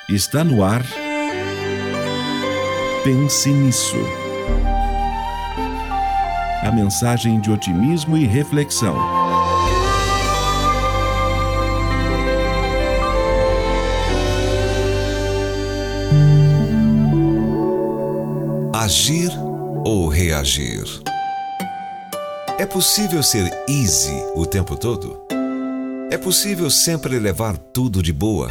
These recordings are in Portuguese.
Está no ar. Pense nisso. A mensagem de otimismo e reflexão. Agir ou reagir? É possível ser easy o tempo todo? É possível sempre levar tudo de boa?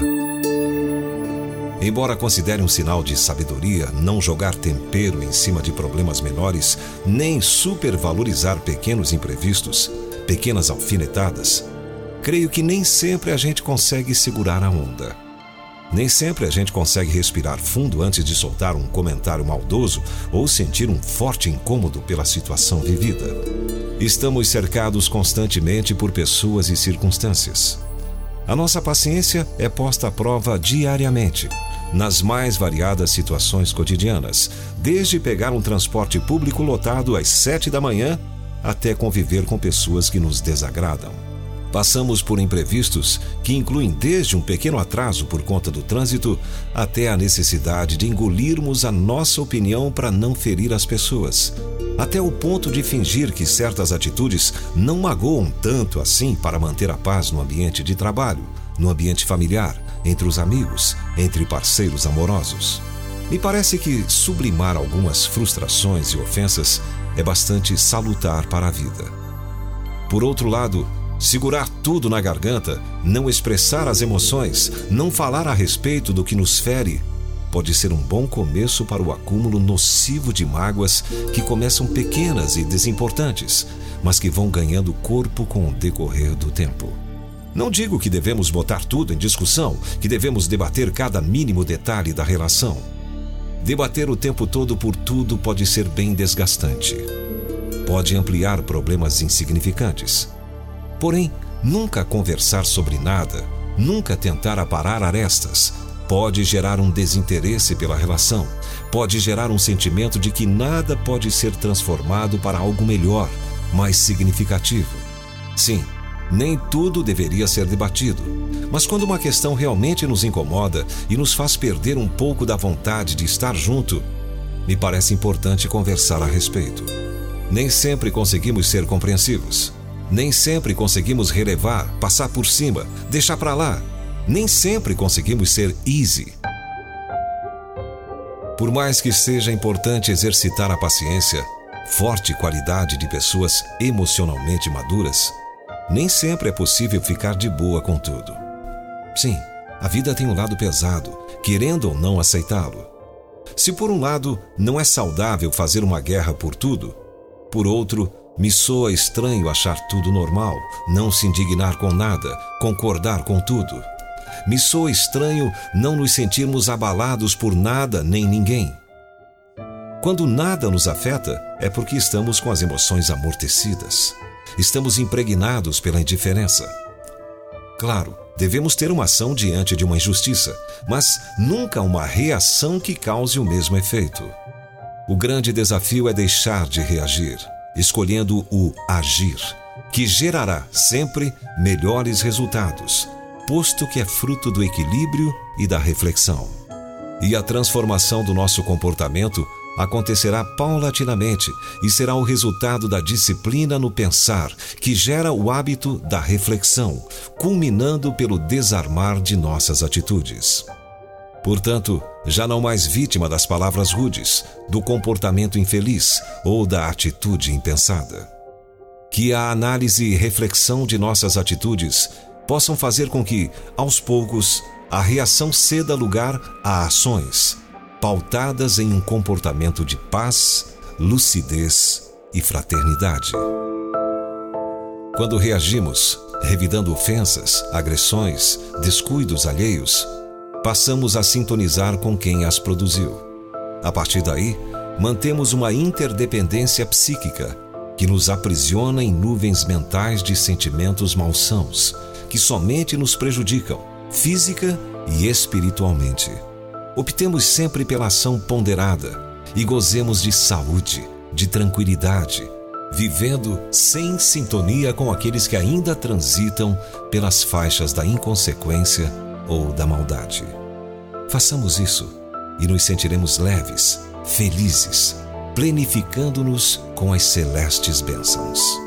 Embora considere um sinal de sabedoria não jogar tempero em cima de problemas menores, nem supervalorizar pequenos imprevistos, pequenas alfinetadas, creio que nem sempre a gente consegue segurar a onda. Nem sempre a gente consegue respirar fundo antes de soltar um comentário maldoso ou sentir um forte incômodo pela situação vivida. Estamos cercados constantemente por pessoas e circunstâncias. A nossa paciência é posta à prova diariamente, nas mais variadas situações cotidianas, desde pegar um transporte público lotado às 7 da manhã até conviver com pessoas que nos desagradam. Passamos por imprevistos que incluem desde um pequeno atraso por conta do trânsito até a necessidade de engolirmos a nossa opinião para não ferir as pessoas, até o ponto de fingir que certas atitudes não magoam tanto assim para manter a paz no ambiente de trabalho, no ambiente familiar, entre os amigos, entre parceiros amorosos. Me parece que sublimar algumas frustrações e ofensas é bastante salutar para a vida. Por outro lado, segurar tudo na garganta, não expressar as emoções, não falar a respeito do que nos fere, pode ser um bom começo para o acúmulo nocivo de mágoas que começam pequenas e desimportantes, mas que vão ganhando corpo com o decorrer do tempo. Não digo que devemos botar tudo em discussão, que devemos debater cada mínimo detalhe da relação. Debater o tempo todo por tudo pode ser bem desgastante. Pode ampliar problemas insignificantes. Porém, nunca conversar sobre nada, nunca tentar aparar arestas, pode gerar um desinteresse pela relação, pode gerar um sentimento de que nada pode ser transformado para algo melhor, mais significativo. Sim, nem tudo deveria ser debatido, mas quando uma questão realmente nos incomoda e nos faz perder um pouco da vontade de estar junto, me parece importante conversar a respeito. Nem sempre conseguimos ser compreensivos. Nem sempre conseguimos relevar, passar por cima, deixar para lá. Nem sempre conseguimos ser easy. Por mais que seja importante exercitar a paciência, forte qualidade de pessoas emocionalmente maduras, nem sempre é possível ficar de boa com tudo. Sim, a vida tem um lado pesado, querendo ou não aceitá-lo. Se por um lado não é saudável fazer uma guerra por tudo, por outro, me soa estranho achar tudo normal, não se indignar com nada, concordar com tudo. Me soa estranho não nos sentirmos abalados por nada nem ninguém. Quando nada nos afeta, é porque estamos com as emoções amortecidas. Estamos impregnados pela indiferença. Claro, devemos ter uma ação diante de uma injustiça, mas nunca uma reação que cause o mesmo efeito. O grande desafio é deixar de reagir, escolhendo o agir, que gerará sempre melhores resultados, posto que é fruto do equilíbrio e da reflexão. E a transformação do nosso comportamento acontecerá paulatinamente e será o resultado da disciplina no pensar, que gera o hábito da reflexão, culminando pelo desarmar de nossas atitudes. Portanto, já não mais vítima das palavras rudes, do comportamento infeliz ou da atitude impensada. Que a análise e reflexão de nossas atitudes possam fazer com que, aos poucos, a reação ceda lugar a ações, pautadas em um comportamento de paz, lucidez e fraternidade. Quando reagimos, revidando ofensas, agressões, descuidos alheios, passamos a sintonizar com quem as produziu. A partir daí, mantemos uma interdependência psíquica que nos aprisiona em nuvens mentais de sentimentos malsãos, que somente nos prejudicam, física e espiritualmente. Optemos sempre pela ação ponderada e gozemos de saúde, de tranquilidade, vivendo sem sintonia com aqueles que ainda transitam pelas faixas da inconsequência ou da maldade. Façamos isso e nos sentiremos leves, felizes, plenificando-nos com as celestes bênçãos.